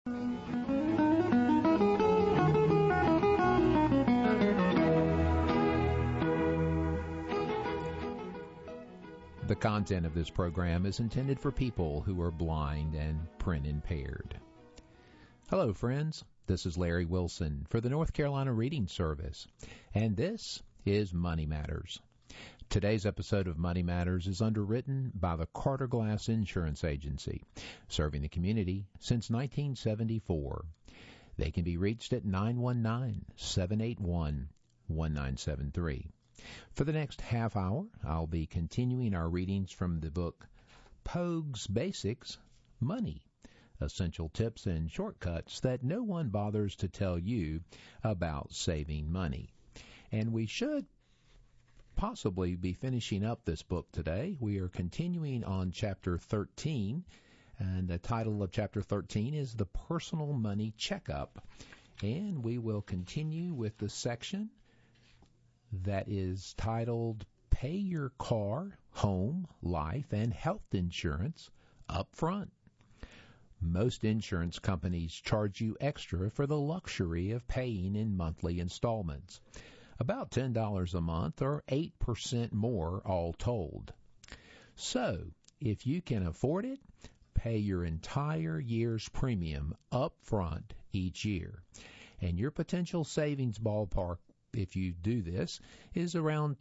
The content of this program is intended for people who are blind and print impaired. Hello, friends. This is Larry Wilson for the North Carolina Reading Service, and this is Money Matters. Today's episode of Money Matters is underwritten by the Carter Glass Insurance Agency, serving the community since 1974. They can be reached at 919-781-1973. For the next half hour, I'll be continuing our readings from the book Pogue's Basics, Money, Essential Tips and Shortcuts that no one bothers to tell you about saving money. And we should possibly be finishing up this book today. We are continuing on Chapter 13, and the title of Chapter 13 is The Personal Money Checkup. And we will continue with the section that is titled Pay Your Car, Home, Life, and Health Insurance Up Front. Most insurance companies charge you extra for the luxury of paying in monthly installments, about $10 a month or 8% more all told. So, if you can afford it, pay your entire year's premium up front each year, and your potential savings ballpark, if you do this, is around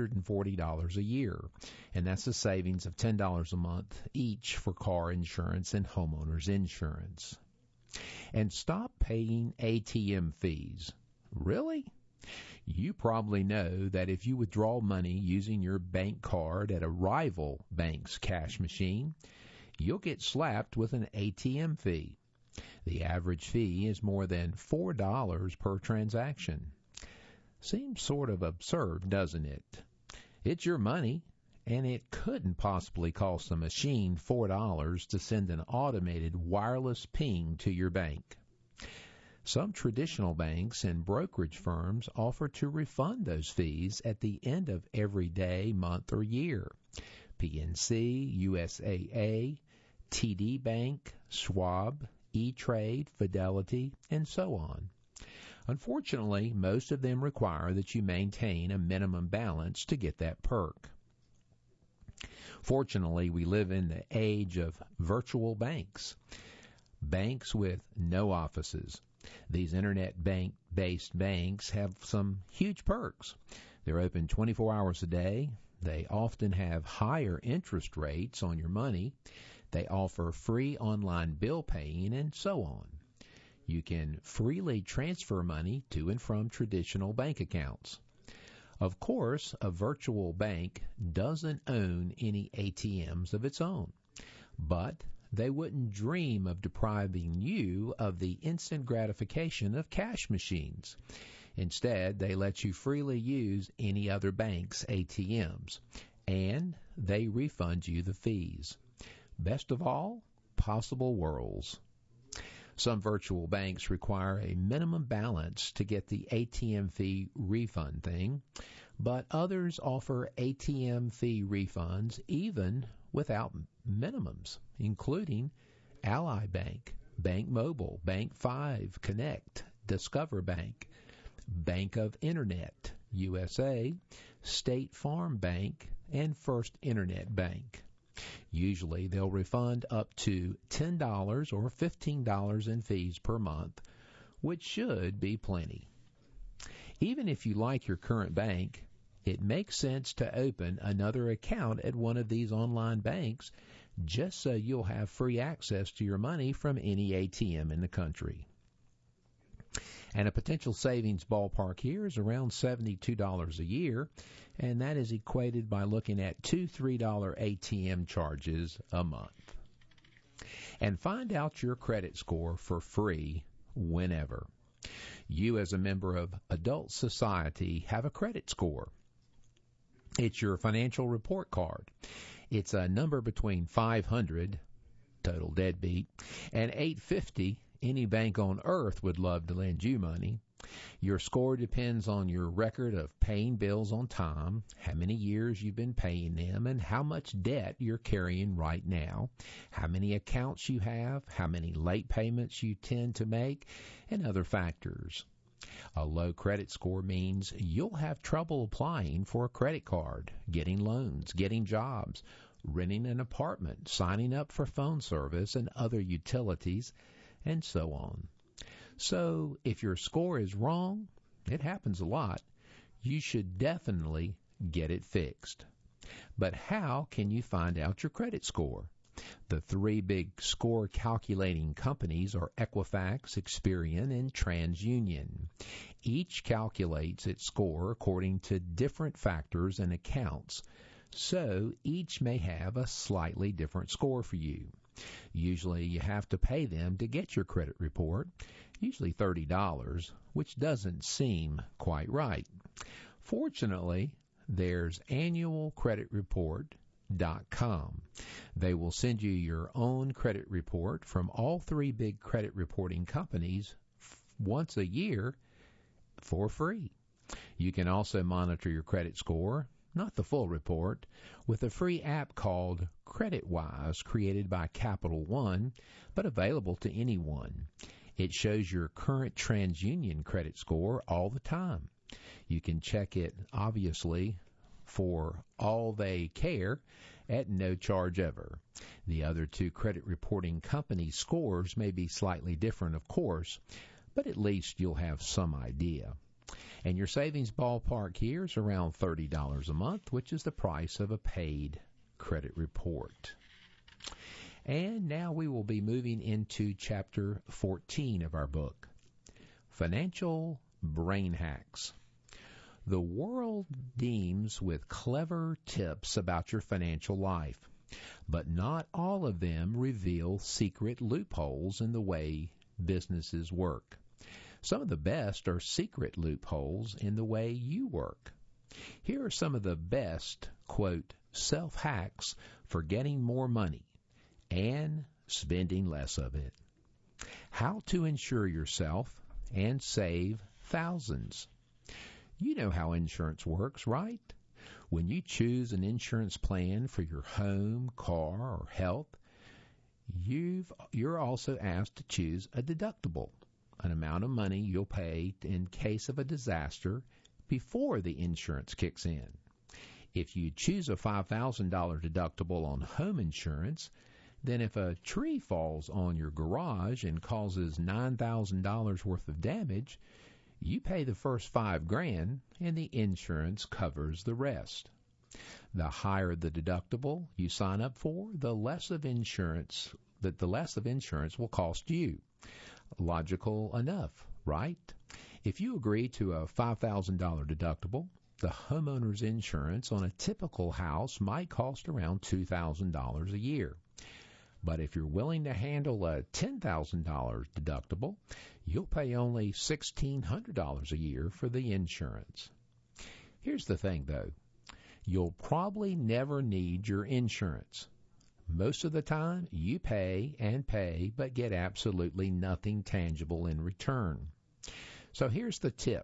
$240 a year, and that's a savings of $10 a month each for car insurance and homeowners insurance. And stop paying ATM fees. Really? You probably know that if you withdraw money using your bank card at a rival bank's cash machine, you'll get slapped with an ATM fee. The average fee is more than $4 per transaction. Seems sort of absurd, doesn't it? It's your money, and it couldn't possibly cost the machine $4 to send an automated wireless ping to your bank. Some traditional banks and brokerage firms offer to refund those fees at the end of every day, month, or year. PNC, USAA, TD Bank, Schwab, E-Trade, Fidelity, and so on. Unfortunately, most of them require that you maintain a minimum balance to get that perk. Fortunately, we live in the age of virtual banks, banks with no offices. These internet-based banks have some huge perks. They're open 24 hours a day. They often have higher interest rates on your money. They offer free online bill paying and so on. You can freely transfer money to and from traditional bank accounts. Of course, a virtual bank doesn't own any ATMs of its own, but they wouldn't dream of depriving you of the instant gratification of cash machines. Instead, they let you freely use any other bank's ATMs, and they refund you the fees. Best of all, possible worlds. Some virtual banks require a minimum balance to get the ATM fee refund thing, but others offer ATM fee refunds even without minimums, including Ally Bank, Bank Mobile, Bank 5, Connect, Discover Bank, Bank of Internet, USA, State Farm Bank, and First Internet Bank. Usually they'll refund up to $10 or $15 in fees per month, which should be plenty. Even if you like your current bank, it makes sense to open another account at one of these online banks just so you'll have free access to your money from any ATM in the country. And a potential savings ballpark here is around $72 a year, and that is equated by looking at $2 $3 ATM charges a month. And find out your credit score for free whenever. You, as a member of Adult Society, have a credit score. It's your financial report card. It's a number between 500, total deadbeat, and 850, any bank on earth would love to lend you money. Your score depends on your record of paying bills on time, how many years you've been paying them, and how much debt you're carrying right now, how many accounts you have, how many late payments you tend to make, and other factors. A low credit score means you'll have trouble applying for a credit card, getting loans, getting jobs, renting an apartment, signing up for phone service and other utilities, and so on. So if your score is wrong, it happens a lot, you should definitely get it fixed. But how can you find out your credit score? The three big score calculating companies are Equifax, Experian, and TransUnion. Each calculates its score according to different factors and accounts, so each may have a slightly different score for you. Usually you have to pay them to get your credit report, usually $30, which doesn't seem quite right. Fortunately, there's annualcreditreport.com. They will send you your own credit report from all three big credit reporting companies once a year for free. You can also monitor your credit score, not the full report, with a free app called CreditWise created by Capital One, but available to anyone. It shows your current TransUnion credit score all the time. You can check it, obviously, for all they care at no charge ever. The other two credit reporting companies' scores may be slightly different, of course, but at least you'll have some idea. And your savings ballpark here is around $30 a month, which is the price of a paid credit report. And now we will be moving into Chapter 14 of our book, Financial Brain Hacks. The world beams with clever tips about your financial life, but not all of them reveal secret loopholes in the way businesses work. Some of the best are secret loopholes in the way you work. Here are some of the best, quote, self-hacks for getting more money and spending less of it. How to insure yourself and save thousands. You know how insurance works, right? When you choose an insurance plan for your home, car, or health, you're also asked to choose a deductible, an amount of money you'll pay in case of a disaster before the insurance kicks in. If you choose a $5,000 deductible on home insurance, then if a tree falls on your garage and causes $9,000 worth of damage, you pay the first $5,000 and the insurance covers the rest. The higher the deductible you sign up for, the less of insurance will cost you. Logical enough, right? If you agree to a $5,000 deductible, the homeowner's insurance on a typical house might cost around $2,000 a year. But if you're willing to handle a $10,000 deductible, you'll pay only $1,600 a year for the insurance. Here's the thing, though. You'll probably never need your insurance. Most of the time, you pay and pay, but get absolutely nothing tangible in return. So here's the tip.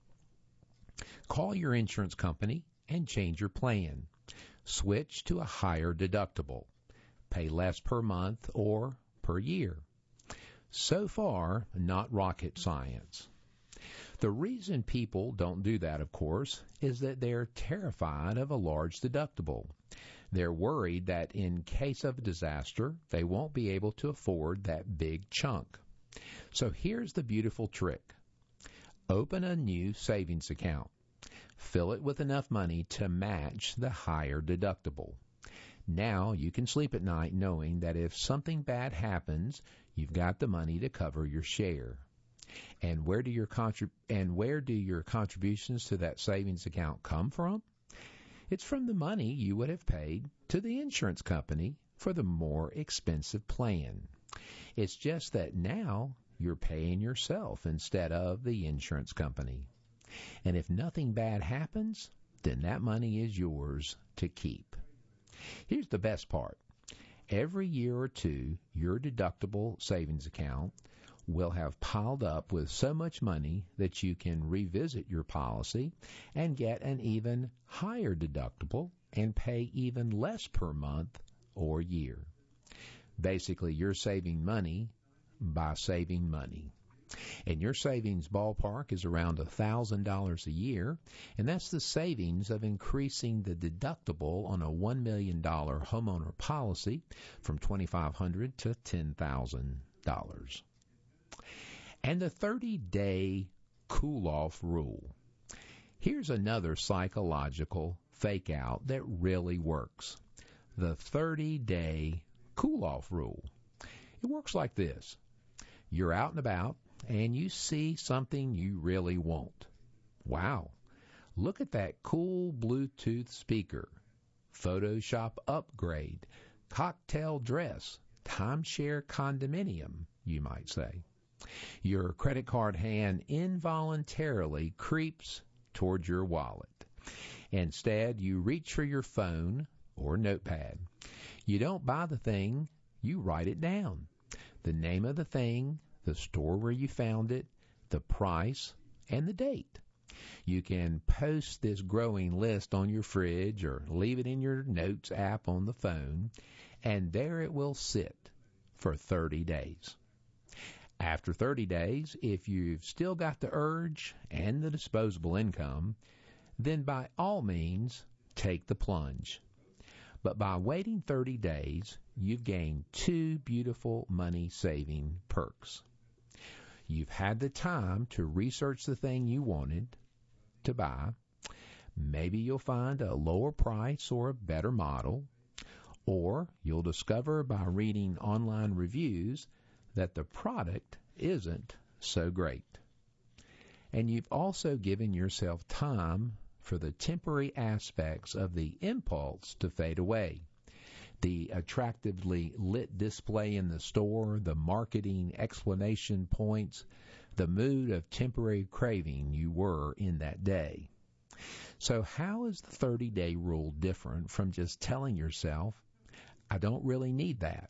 Call your insurance company and change your plan. Switch to a higher deductible. Pay less per month or per year. So far, not rocket science. The reason people don't do that, of course, is that they're terrified of a large deductible. They're worried that in case of a disaster, they won't be able to afford that big chunk. So here's the beautiful trick. Open a new savings account. Fill it with enough money to match the higher deductible. Now you can sleep at night knowing that if something bad happens, you've got the money to cover your share. And where do your contributions to that savings account come from? It's from the money you would have paid to the insurance company for the more expensive plan. It's just that now you're paying yourself instead of the insurance company. And if nothing bad happens, then that money is yours to keep. Here's the best part. Every year or two, your deductible savings account will have piled up with so much money that you can revisit your policy and get an even higher deductible and pay even less per month or year. Basically, you're saving money by saving money. And your savings ballpark is around $1,000 a year, and that's the savings of increasing the deductible on a $1 million homeowner policy from $2,500 to $10,000. And the 30-day cool-off rule. Here's another psychological fake-out that really works. The 30-day cool-off rule. It works like this. You're out and about, and you see something you really want. Wow, look at that cool Bluetooth speaker, Photoshop upgrade, cocktail dress, timeshare condominium, you might say. Your credit card hand involuntarily creeps toward your wallet. Instead, you reach for your phone or notepad. You don't buy the thing, you write it down. The name of the thing, the store where you found it, the price, and the date. You can post this growing list on your fridge or leave it in your notes app on the phone, and there it will sit for 30 days. After 30 days, if you've still got the urge and the disposable income, then by all means, take the plunge. But by waiting 30 days, you've gained two beautiful money-saving perks. You've had the time to research the thing you wanted to buy. Maybe you'll find a lower price or a better model, or you'll discover by reading online reviews that the product isn't so great. And you've also given yourself time for the temporary aspects of the impulse to fade away. The attractively lit display in the store, the marketing explanation points, the mood of temporary craving you were in that day. So how is the 30-day rule different from just telling yourself, I don't really need that?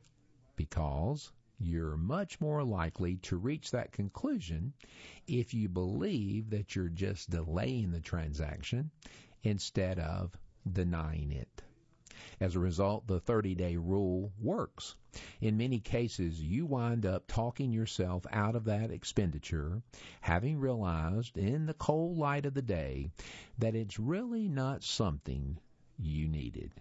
Because you're much more likely to reach that conclusion if you believe that you're just delaying the transaction instead of denying it. As a result, the 30-day rule works. In many cases, you wind up talking yourself out of that expenditure, having realized in the cold light of the day that it's really not something you needed.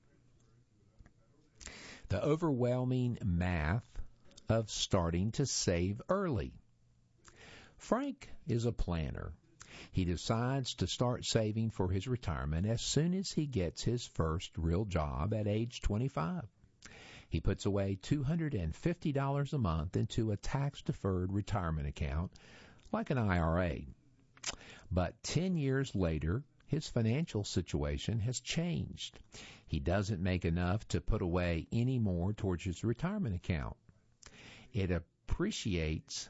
The overwhelming math of starting to save early. Frank is a planner. He decides to start saving for his retirement as soon as he gets his first real job at age 25. He puts away $250 a month into a tax-deferred retirement account, like an IRA. But 10 years later, his financial situation has changed. He doesn't make enough to put away any more towards his retirement account. It appreciates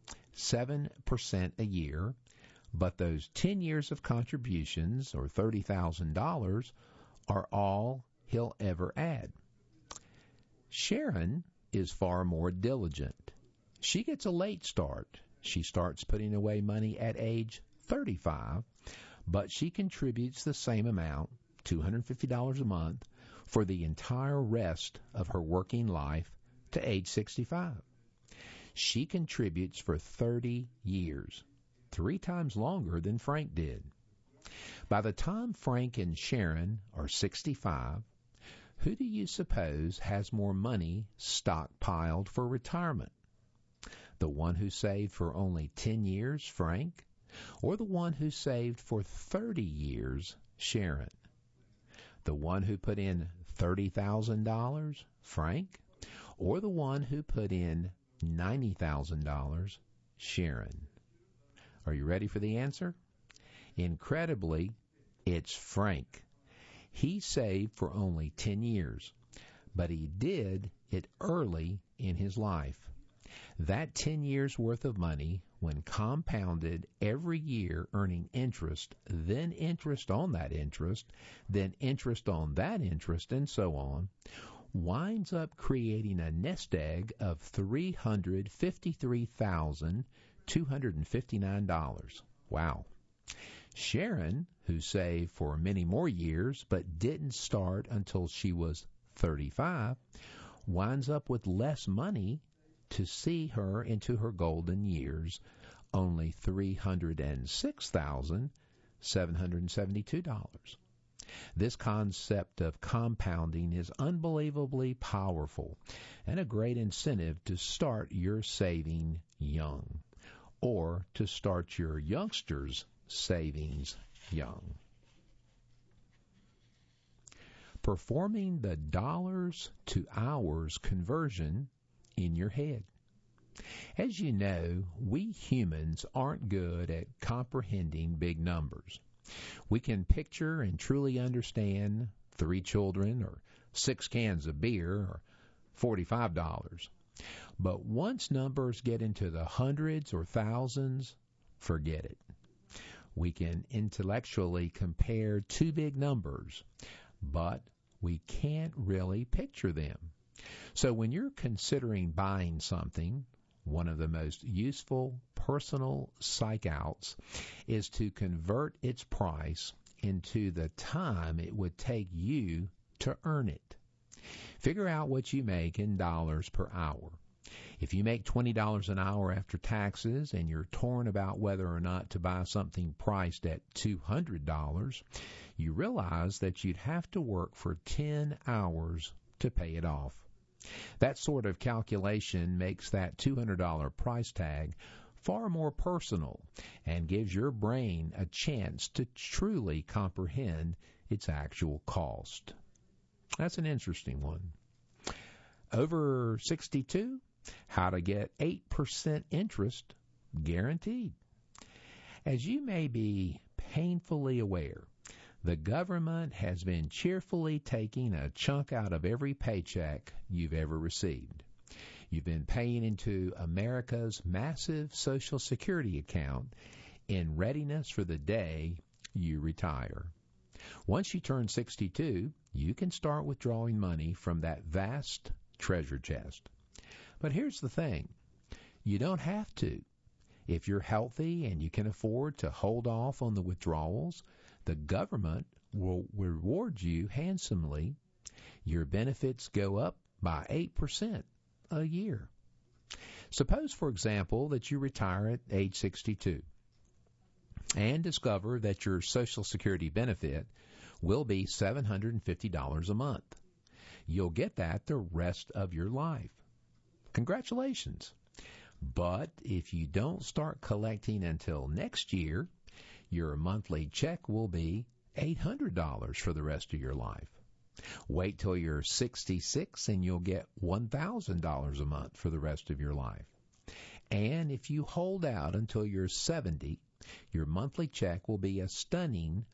7% a year, but those 10 years of contributions, or $30,000, are all he'll ever add. Sharon is far more diligent. She gets a late start. She starts putting away money at age 35, but she contributes the same amount, $250 a month, for the entire rest of her working life to age 65. She contributes for 30 years, 3 times longer than Frank did. By the time Frank and Sharon are 65, who do you suppose has more money stockpiled for retirement? The one who saved for only 10 years, Frank, or the one who saved for 30 years, Sharon? The one who put in $30,000, Frank, or the one who put in $90,000, Sharon? Are you ready for the answer? Incredibly, it's Frank. He saved for only 10 years, but he did it early in his life. That 10 years' worth of money, when compounded every year, earning interest, then interest on that interest, then interest on that interest, and so on, winds up creating a nest egg of $353,259. Wow. Sharon, who saved for many more years but didn't start until she was 35, winds up with less money to see her into her golden years, only $306,772. This concept of compounding is unbelievably powerful and a great incentive to start your saving young, or to start your youngsters' savings young. Performing the dollars to hours conversion in your head. As you know, we humans aren't good at comprehending big numbers. We can picture and truly understand 3 children or 6 cans of beer or $45. But once numbers get into the hundreds or thousands, forget it. We can intellectually compare 2 big numbers, but we can't really picture them. So when you're considering buying something, one of the most useful personal psych-outs is to convert its price into the time it would take you to earn it. Figure out what you make in dollars per hour. If you make $20 an hour after taxes and you're torn about whether or not to buy something priced at $200, you realize that you'd have to work for 10 hours to pay it off. That sort of calculation makes that $200 price tag far more personal and gives your brain a chance to truly comprehend its actual cost. That's an interesting one. Over 62, how to get 8% interest guaranteed. As you may be painfully aware, the government has been cheerfully taking a chunk out of every paycheck you've ever received. You've been paying into America's massive Social Security account in readiness for the day you retire. Once you turn 62, you can start withdrawing money from that vast treasure chest. But here's the thing. You don't have to. If you're healthy and you can afford to hold off on the withdrawals, the government will reward you handsomely. Your benefits go up by 8% a year. Suppose, for example, that you retire at age 62 and discover that your Social Security benefit will be $750 a month. You'll get that the rest of your life. Congratulations. But if you don't start collecting until next year, your monthly check will be $800 for the rest of your life. Wait till you're 66 and you'll get $1,000 a month for the rest of your life. And if you hold out until you're 70, your monthly check will be a stunning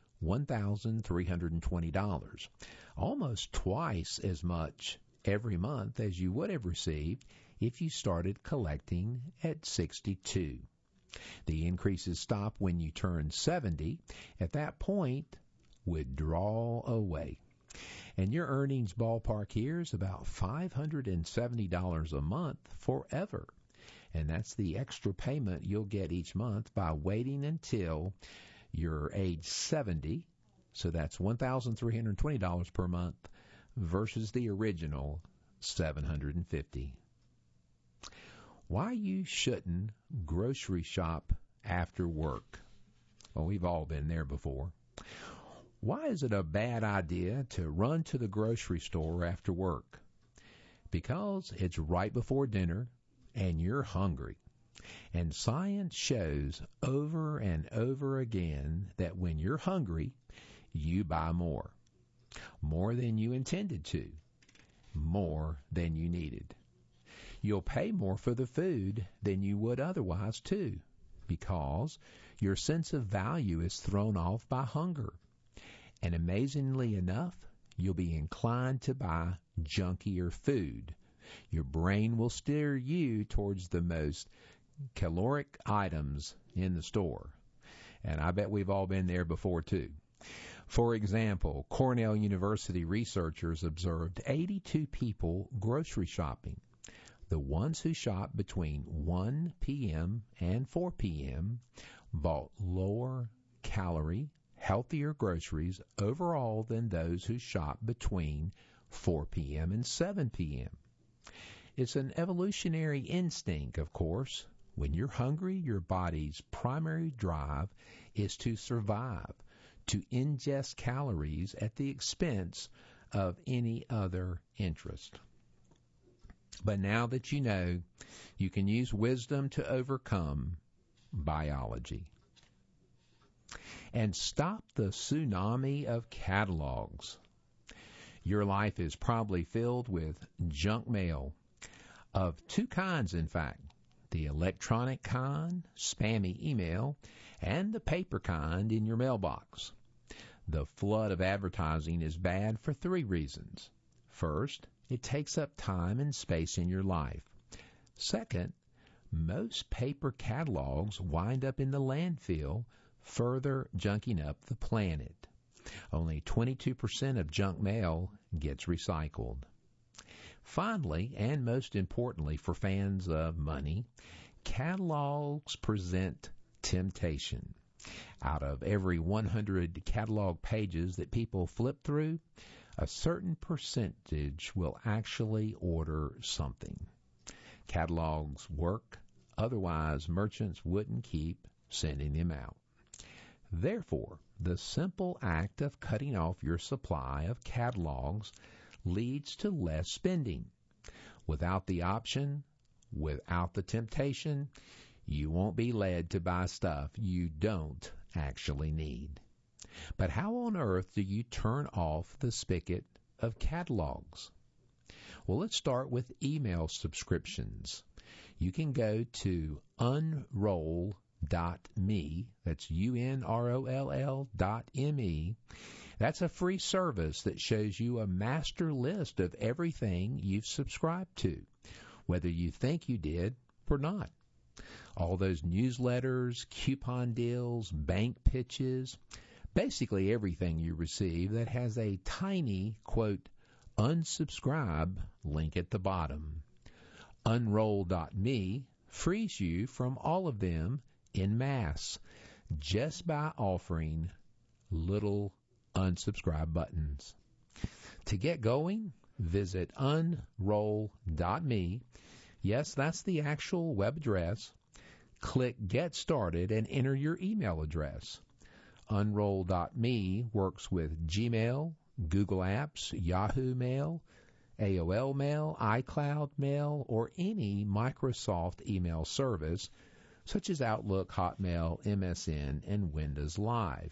$1,320, almost twice as much every month as you would have received if you started collecting at 62. The increases stop when you turn 70. At that point, withdraw away. And your earnings ballpark here is about $570 a month forever. And that's the extra payment you'll get each month by waiting until you're age 70. So that's $1,320 per month versus the original $750. Why you shouldn't grocery shop after work? Well, we've all been there before. Why is it a bad idea to run to the grocery store after work? Because it's right before dinner and you're hungry. And science shows over and over again that when you're hungry, you buy more. More than you intended to. More than you needed. You'll pay more for the food than you would otherwise, too, because your sense of value is thrown off by hunger. And amazingly enough, you'll be inclined to buy junkier food. Your brain will steer you towards the most caloric items in the store. And I bet we've all been there before, too. For example, Cornell University researchers observed 82 people grocery shopping. The ones who shopped between 1 p.m. and 4 p.m. bought lower calorie, healthier groceries overall than those who shopped between 4 p.m. and 7 p.m. It's an evolutionary instinct, of course. When you're hungry, your body's primary drive is to survive, to ingest calories at the expense of any other interest. But now that you know, you can use wisdom to overcome biology. And stop the tsunami of catalogs. Your life is probably filled with junk mail, of two kinds, in fact. The electronic kind, spammy email, and the paper kind in your mailbox. The flood of advertising is bad for three reasons. First, it takes up time and space in your life. Second, most paper catalogs wind up in the landfill, further junking up the planet. Only 22% of junk mail gets recycled. Finally, and most importantly for fans of money, catalogs present temptation. Out of every 100 catalog pages that people flip through, a certain percentage will actually order something. Catalogs work, otherwise merchants wouldn't keep sending them out. Therefore, the simple act of cutting off your supply of catalogs leads to less spending. Without the option, without the temptation, you won't be led to buy stuff you don't actually need. But how on earth do you turn off the spigot of catalogs? Well, let's start with email subscriptions. You can go to unroll.me, that's UNROLL.me. That's a free service that shows you a master list of everything you've subscribed to, whether you think you did or not. All those newsletters, coupon deals, bank pitches, basically everything you receive that has a tiny, quote, unsubscribe link at the bottom. Unroll.me frees you from all of them en masse just by offering little unsubscribe buttons. To get going, visit unroll.me. Yes, that's the actual web address. Click Get Started and enter your email address. Unroll.me works with Gmail, Google Apps, Yahoo Mail, AOL Mail, iCloud Mail, or any Microsoft email service such as Outlook, Hotmail, MSN, and Windows Live.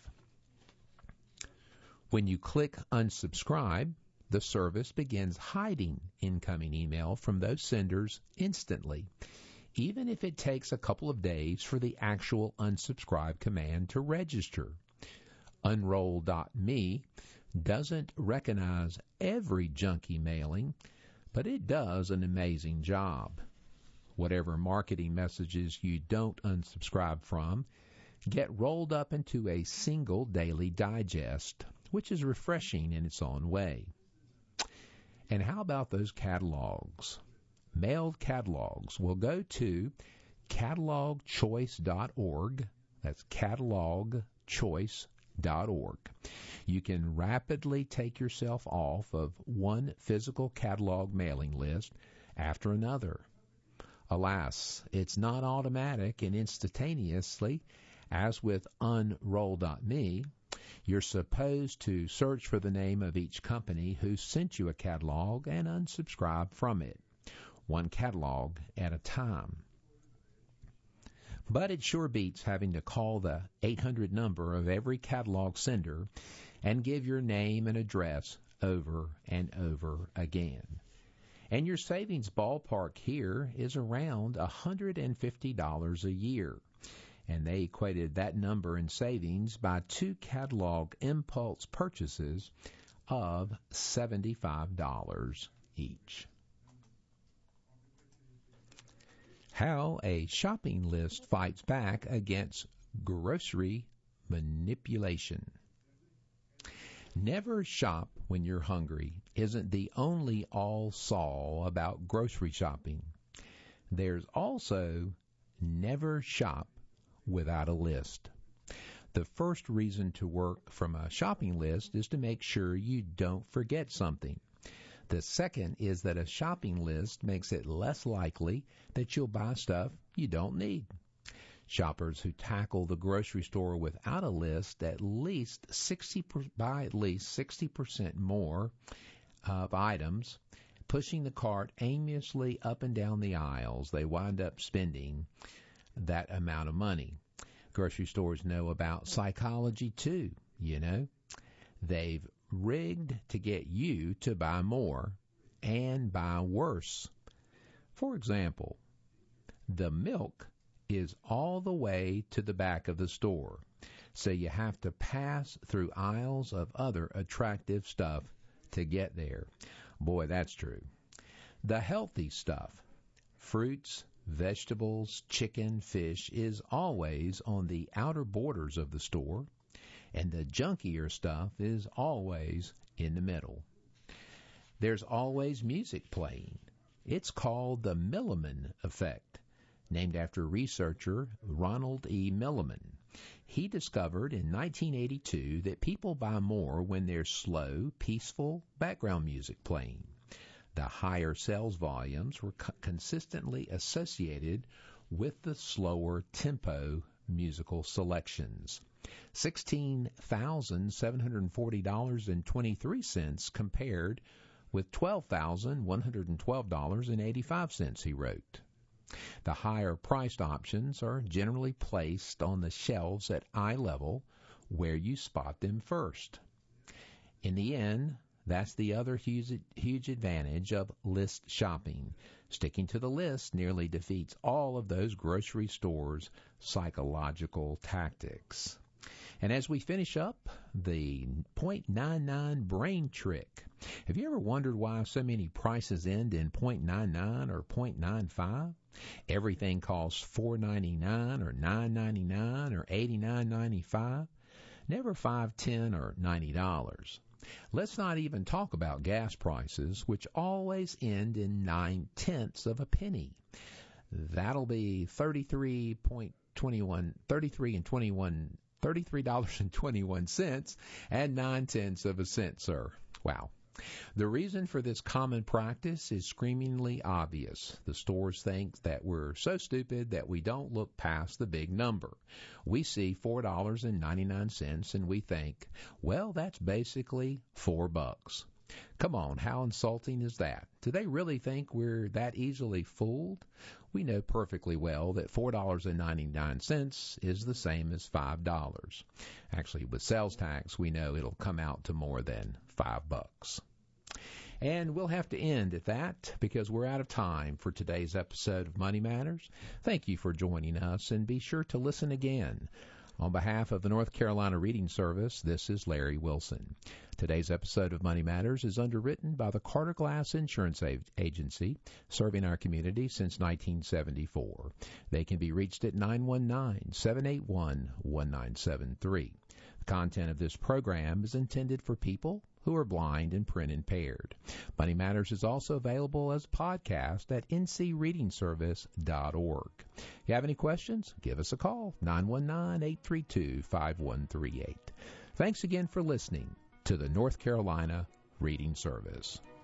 When you click Unsubscribe, the service begins hiding incoming email from those senders instantly, even if it takes a couple of days for the actual unsubscribe command to register. Unroll.me doesn't recognize every junky mailing, but it does an amazing job. Whatever marketing messages you don't unsubscribe from get rolled up into a single daily digest, which is refreshing in its own way. And how about those catalogs? Mailed catalogs will go to catalogchoice.org. That's catalogchoice.org. You can rapidly take yourself off of one physical catalog mailing list after another. Alas, it's not automatic and instantaneously, as with Unroll.me. You're supposed to search for the name of each company who sent you a catalog and unsubscribe from it, one catalog at a time. But it sure beats having to call the 800 number of every catalog sender and give your name and address over and over again. And your savings ballpark here is around $150 a year. And they equated that number in savings by 2 catalog impulse purchases of $75 each. How a shopping list fights back against grocery manipulation. Never shop when you're hungry isn't the only all-saw about grocery shopping. There's also never shop without a list. The first reason to work from a shopping list is to make sure you don't forget something. The second is that a shopping list makes it less likely that you'll buy stuff you don't need. Shoppers who tackle the grocery store without a list buy at least 60% more of items, pushing the cart aimlessly up and down the aisles. They wind up spending that amount of money. Grocery stores know about psychology too, you know. They've rigged to get you to buy more and buy worse. For example, the milk is all the way to the back of the store, so you have to pass through aisles of other attractive stuff to get there. Boy, that's true. The healthy stuff, fruits, vegetables, chicken, fish, is always on the outer borders of the store, and the junkier stuff is always in the middle. There's always music playing. It's called the Milliman effect, named after researcher Ronald E. Milliman. He discovered in 1982 that people buy more when there's slow, peaceful background music playing. The higher sales volumes were consistently associated with the slower tempo musical selections. $16,740.23 compared with $12,112.85, he wrote. The higher-priced options are generally placed on the shelves at eye level, where you spot them first. In the end, that's the other huge advantage of list shopping. Sticking to the list nearly defeats all of those grocery stores' psychological tactics. And as we finish up, the .99 brain trick. Have you ever wondered why so many prices end in .99 or .95? Everything costs $4.99 or $9.99 or $89.95. Never $5, $10, or $90. Let's not even talk about gas prices, which always end in 9/10 of a penny. That'll be $33.21 and 9/10 of a cent, sir. Wow. The reason for this common practice is screamingly obvious. The stores think that we're so stupid that we don't look past the big number. We see $4.99 and we think, well, that's basically $4. Come on, how insulting is that? Do they really think we're that easily fooled? We know perfectly well that $4.99 is the same as $5. Actually, with sales tax, we know it'll come out to more than $5. And we'll have to end at that because we're out of time for today's episode of Money Matters. Thank you for joining us, and be sure to listen again. On behalf of the North Carolina Reading Service, this is Larry Wilson. Today's episode of Money Matters is underwritten by the Carter Glass Insurance Agency, serving our community since 1974. They can be reached at 919-781-1973. The content of this program is intended for people who are blind and print impaired. Money Matters is also available as a podcast at ncreadingservice.org. If you have any questions, give us a call, 919-832-5138. Thanks again for listening to the North Carolina Reading Service.